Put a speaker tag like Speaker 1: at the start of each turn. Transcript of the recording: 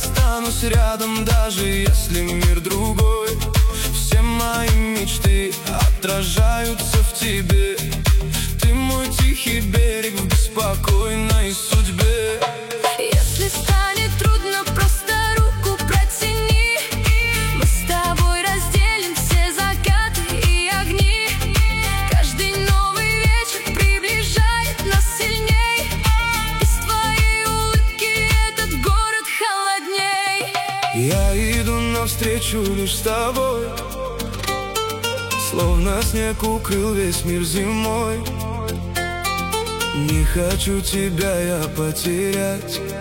Speaker 1: останусь рядом, даже если мир другой. Все мои мечты отражаются в тебе. Ты мой тихий берег в беспокойной судьбе.
Speaker 2: Если станет трудно, просто руку протяни. Мы с тобой разделим все закаты и огни. Каждый новый вечер приближает нас сильней. Без твоей улыбки этот город холодней.
Speaker 1: Я иду навстречу лишь с тобой, словно снег укрыл весь мир зимой. Не хочу тебя я потерять.